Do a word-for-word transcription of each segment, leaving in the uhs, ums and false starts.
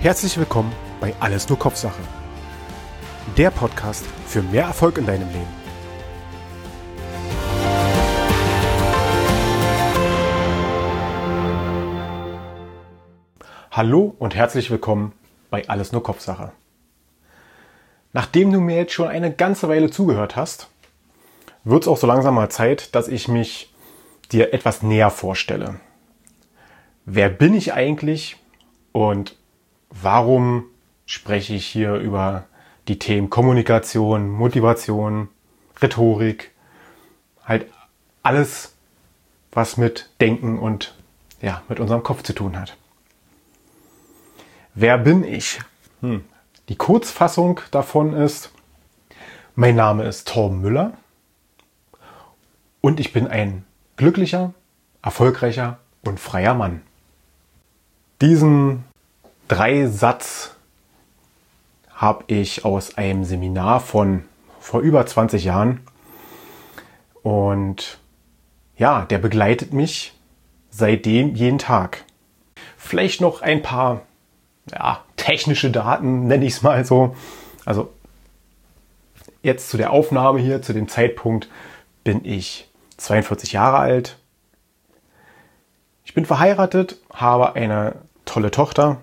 Herzlich willkommen bei Alles nur Kopfsache. Der Podcast für mehr Erfolg in deinem Leben. Hallo und herzlich willkommen bei Alles nur Kopfsache. Nachdem du mir jetzt schon eine ganze Weile zugehört hast, wird es auch so langsam mal Zeit, dass ich mich dir etwas näher vorstelle. Wer bin ich eigentlich und warum spreche ich hier über die Themen Kommunikation, Motivation, Rhetorik, halt alles, was mit Denken und ja, mit unserem Kopf zu tun hat. Wer bin ich? Hm. Die Kurzfassung davon ist, mein Name ist Torben Müller und ich bin ein glücklicher, erfolgreicher und freier Mann. Diesen Dreisatz habe ich aus einem Seminar von vor über zwanzig Jahren und ja, der begleitet mich seitdem jeden Tag. Vielleicht noch ein paar ja, technische Daten, nenne ich es mal so. Also jetzt zu der Aufnahme hier, zu dem Zeitpunkt bin ich zweiundvierzig Jahre alt. Ich bin verheiratet, habe eine tolle Tochter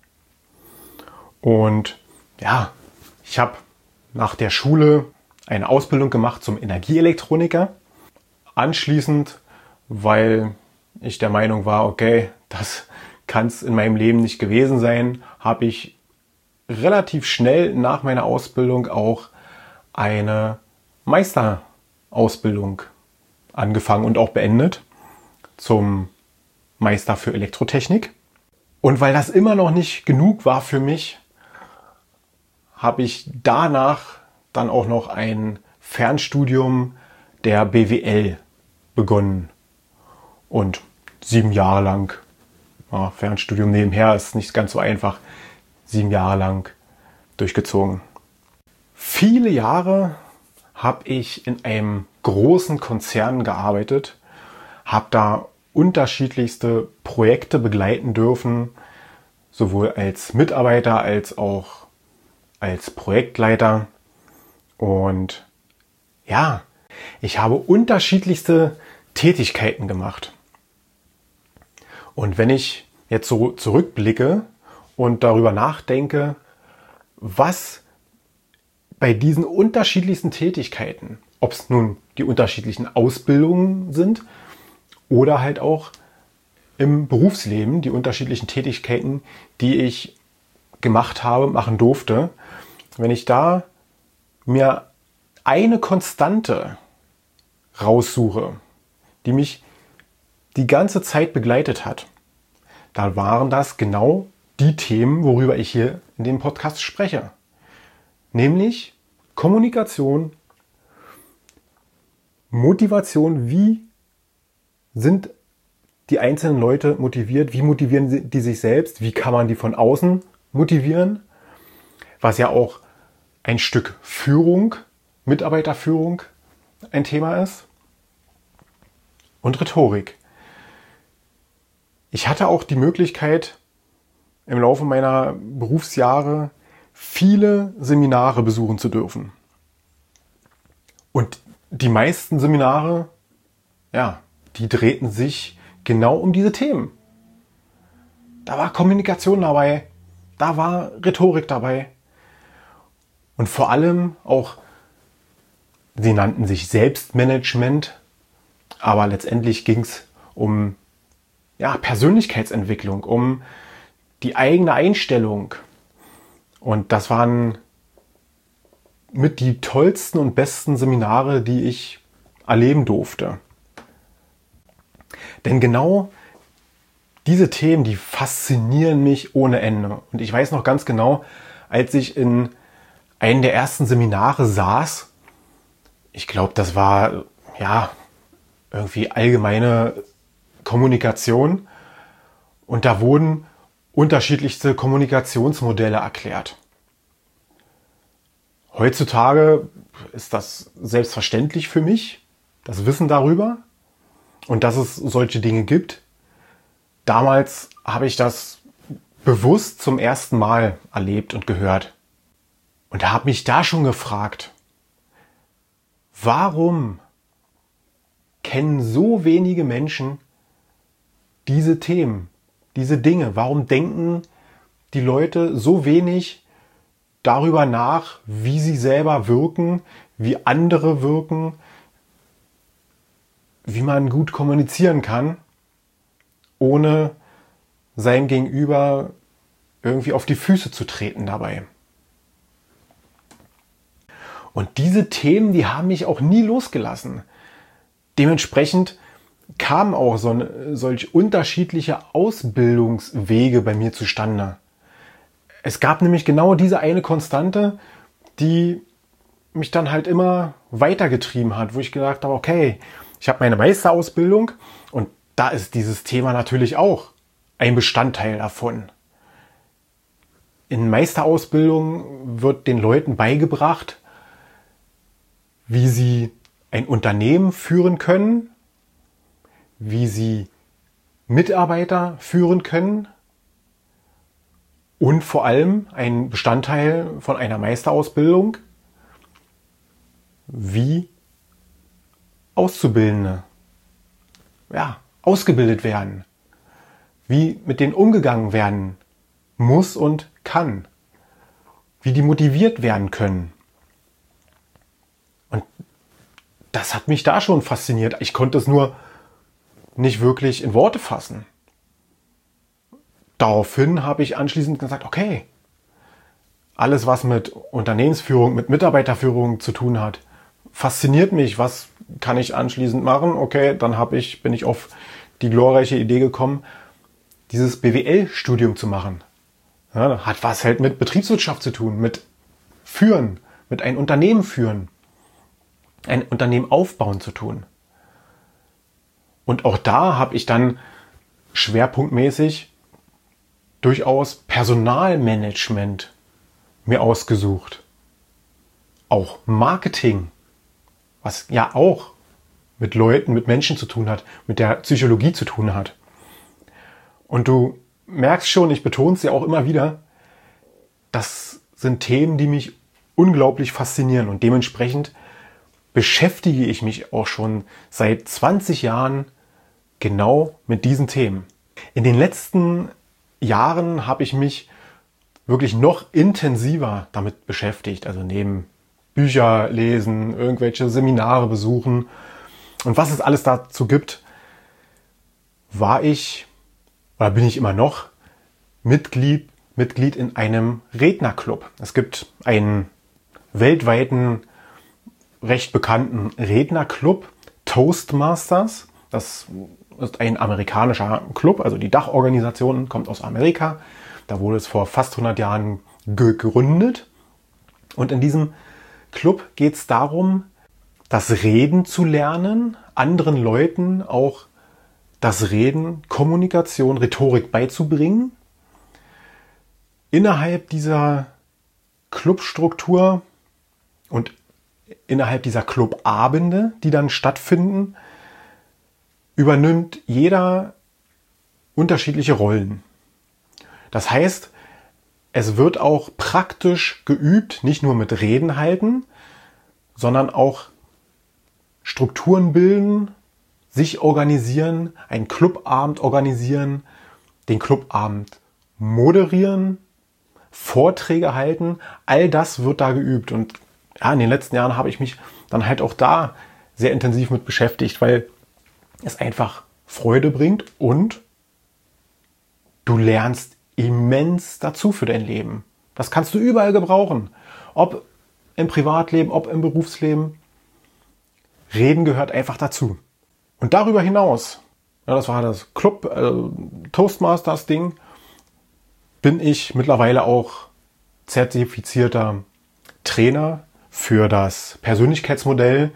und ja, ich habe nach der Schule eine Ausbildung gemacht zum Energieelektroniker. Anschließend, weil ich der Meinung war, okay, das kann es in meinem Leben nicht gewesen sein, habe ich relativ schnell nach meiner Ausbildung auch eine Meisterausbildung angefangen und auch beendet zum Meister für Elektrotechnik. Und weil das immer noch nicht genug war für mich, habe ich danach dann auch noch ein Fernstudium der B W L begonnen. Und sieben Jahre lang, ja, Fernstudium nebenher ist nicht ganz so einfach, sieben Jahre lang durchgezogen. Viele Jahre habe ich in einem großen Konzern gearbeitet, habe da unterschiedlichste Projekte begleiten dürfen, sowohl als Mitarbeiter als auch als Projektleiter. Und ja, ich habe unterschiedlichste Tätigkeiten gemacht. Und wenn ich jetzt so zurückblicke und darüber nachdenke, was bei diesen unterschiedlichsten Tätigkeiten, ob es nun die unterschiedlichen Ausbildungen sind oder halt auch im Berufsleben die unterschiedlichen Tätigkeiten, die ich gemacht habe, machen durfte. Wenn ich da mir eine Konstante raussuche, die mich die ganze Zeit begleitet hat, dann waren das genau die Themen, worüber ich hier in dem Podcast spreche. Nämlich Kommunikation, Motivation, wie sind die einzelnen Leute motiviert, wie motivieren die sich selbst, wie kann man die von außen motivieren, was ja auch ein Stück Führung, Mitarbeiterführung ein Thema ist, und Rhetorik. Ich hatte auch die Möglichkeit, im Laufe meiner Berufsjahre viele Seminare besuchen zu dürfen. Und die meisten Seminare, ja, die drehten sich genau um diese Themen. Da war Kommunikation dabei, da war Rhetorik dabei. Und vor allem auch, sie nannten sich Selbstmanagement, aber letztendlich ging es um ja, Persönlichkeitsentwicklung, um die eigene Einstellung. Und das waren mit die tollsten und besten Seminare, die ich erleben durfte. Denn genau diese Themen, die faszinieren mich ohne Ende. Und ich weiß noch ganz genau, als ich in einem der ersten Seminare saß, ich glaube, das war ja irgendwie allgemeine Kommunikation und da wurden unterschiedlichste Kommunikationsmodelle erklärt. Heutzutage ist das selbstverständlich für mich, das Wissen darüber und dass es solche Dinge gibt. Damals habe ich das bewusst zum ersten Mal erlebt und gehört. Und habe mich da schon gefragt, warum kennen so wenige Menschen diese Themen, diese Dinge? Warum denken die Leute so wenig darüber nach, wie sie selber wirken, wie andere wirken, wie man gut kommunizieren kann, ohne seinem Gegenüber irgendwie auf die Füße zu treten dabei? Und diese Themen, die haben mich auch nie losgelassen. Dementsprechend kamen auch so eine, solch unterschiedliche Ausbildungswege bei mir zustande. Es gab nämlich genau diese eine Konstante, die mich dann halt immer weitergetrieben hat, wo ich gedacht habe, okay, ich habe meine Meisterausbildung und da ist dieses Thema natürlich auch ein Bestandteil davon. In Meisterausbildung wird den Leuten beigebracht, wie sie ein Unternehmen führen können, wie sie Mitarbeiter führen können und vor allem ein Bestandteil von einer Meisterausbildung, wie Auszubildende ja, ausgebildet werden, wie mit denen umgegangen werden muss und kann, wie die motiviert werden können. Und das hat mich da schon fasziniert. Ich konnte es nur nicht wirklich in Worte fassen. Daraufhin habe ich anschließend gesagt, okay, alles was mit Unternehmensführung, mit Mitarbeiterführung zu tun hat, fasziniert mich. Was kann ich anschließend machen? Okay, dann habe ich, bin ich auf die glorreiche Idee gekommen, dieses B W L-Studium zu machen. Ja, hat was halt mit Betriebswirtschaft zu tun, mit Führen, mit ein Unternehmen führen, ein Unternehmen aufbauen zu tun. Und auch da habe ich dann schwerpunktmäßig durchaus Personalmanagement mir ausgesucht. Auch Marketing, was ja auch mit Leuten, mit Menschen zu tun hat, mit der Psychologie zu tun hat. Und du merkst schon, ich betone es ja auch immer wieder, das sind Themen, die mich unglaublich faszinieren und dementsprechend beschäftige ich mich auch schon seit zwanzig Jahren genau mit diesen Themen. In den letzten Jahren habe ich mich wirklich noch intensiver damit beschäftigt, also neben Bücher lesen, irgendwelche Seminare besuchen und was es alles dazu gibt, war ich oder bin ich immer noch Mitglied, Mitglied in einem Rednerclub. Es gibt einen weltweiten, recht bekannten Rednerclub, Toastmasters. Das ist ein amerikanischer Club, also die Dachorganisation kommt aus Amerika. Da wurde es vor fast hundert Jahren gegründet. Und in diesem Club geht es darum, das Reden zu lernen, anderen Leuten auch das Reden, Kommunikation, Rhetorik beizubringen. Innerhalb dieser Clubstruktur und innerhalb dieser Clubabende, die dann stattfinden, übernimmt jeder unterschiedliche Rollen. Das heißt, es wird auch praktisch geübt, nicht nur mit Reden halten, sondern auch Strukturen bilden, sich organisieren, einen Clubabend organisieren, den Clubabend moderieren, Vorträge halten. All das wird da geübt. Und ja, in den letzten Jahren habe ich mich dann halt auch da sehr intensiv mit beschäftigt, weil es einfach Freude bringt und du lernst immens dazu für dein Leben. Das kannst du überall gebrauchen. Ob im Privatleben, ob im Berufsleben. Reden gehört einfach dazu. Und darüber hinaus, ja, das war das Club äh, Toastmasters Ding, bin ich mittlerweile auch zertifizierter Trainer für das Persönlichkeitsmodell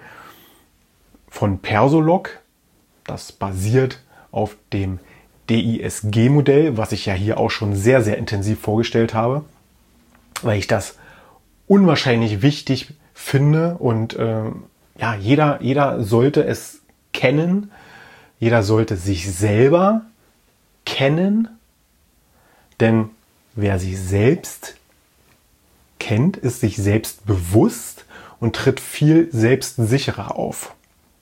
von Persolog. Das basiert auf dem D I S G-Modell, was ich ja hier auch schon sehr, sehr intensiv vorgestellt habe, weil ich das unwahrscheinlich wichtig finde und äh, ja, jeder, jeder sollte es kennen, jeder sollte sich selber kennen, denn wer sich selbst kennt, ist sich selbst bewusst und tritt viel selbstsicherer auf.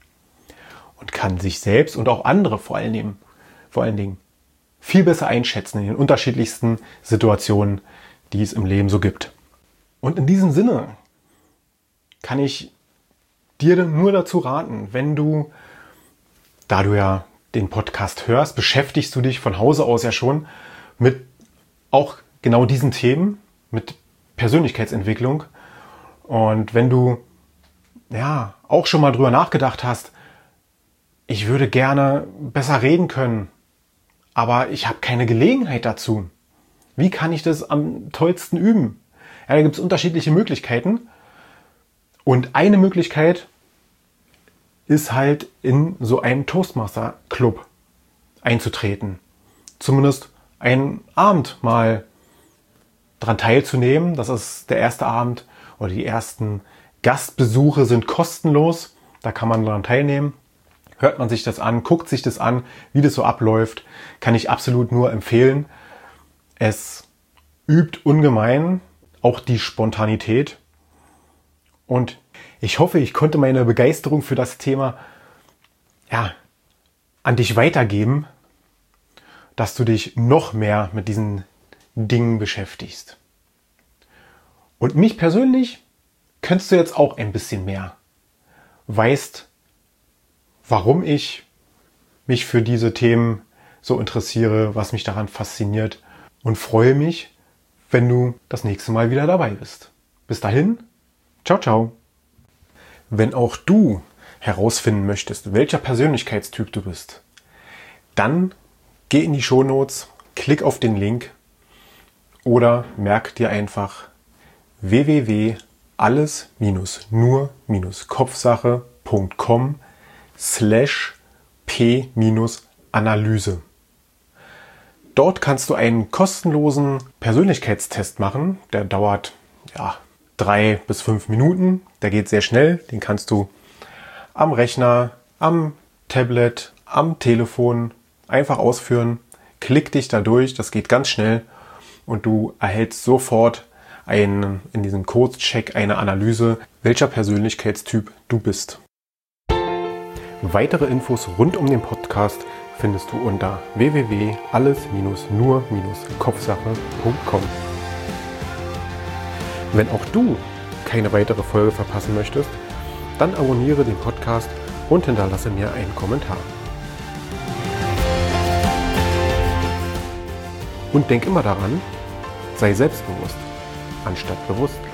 Und kann sich selbst und auch andere vor allen Dingen, vor allen Dingen viel besser einschätzen in den unterschiedlichsten Situationen, die es im Leben so gibt. Und in diesem Sinne kann ich dir nur dazu raten, wenn du, da du ja den Podcast hörst, beschäftigst du dich von Hause aus ja schon mit auch genau diesen Themen, mit Persönlichkeitsentwicklung. Und wenn du ja auch schon mal drüber nachgedacht hast, ich würde gerne besser reden können, aber ich habe keine Gelegenheit dazu. Wie kann ich das am tollsten üben? Ja, da gibt es unterschiedliche Möglichkeiten. Und eine Möglichkeit ist halt in so einen Toastmaster-Club einzutreten. Zumindest einen Abend mal dran teilzunehmen. Das ist der erste Abend oder die ersten Gastbesuche sind kostenlos. Da kann man daran teilnehmen. Hört man sich das an, guckt sich das an, wie das so abläuft, kann ich absolut nur empfehlen. Es übt ungemein auch die Spontanität. Und ich hoffe, ich konnte meine Begeisterung für das Thema ja, an dich weitergeben, dass du dich noch mehr mit diesen Dingen beschäftigst. Und mich persönlich kennst du jetzt auch ein bisschen mehr. Weißt, warum ich mich für diese Themen so interessiere, was mich daran fasziniert und freue mich, wenn du das nächste Mal wieder dabei bist. Bis dahin, ciao, ciao. Wenn auch du herausfinden möchtest, welcher Persönlichkeitstyp du bist, dann geh in die Shownotes, klick auf den Link oder merk dir einfach w w w punkt alles nur kopfsache punkt com slash p Analyse. Dort kannst du einen kostenlosen Persönlichkeitstest machen. Der dauert ja, drei bis fünf Minuten. Der geht sehr schnell. Den kannst du am Rechner, am Tablet, am Telefon einfach ausführen. Klick dich da durch. Das geht ganz schnell. Und du erhältst sofort einen, in diesem Kurzcheck eine Analyse, welcher Persönlichkeitstyp du bist. Weitere Infos rund um den Podcast findest du unter w w w punkt alles nur kopfsache punkt com. Wenn auch du keine weitere Folge verpassen möchtest, dann abonniere den Podcast und hinterlasse mir einen Kommentar. Und denk immer daran, sei selbstbewusst anstatt bewusst.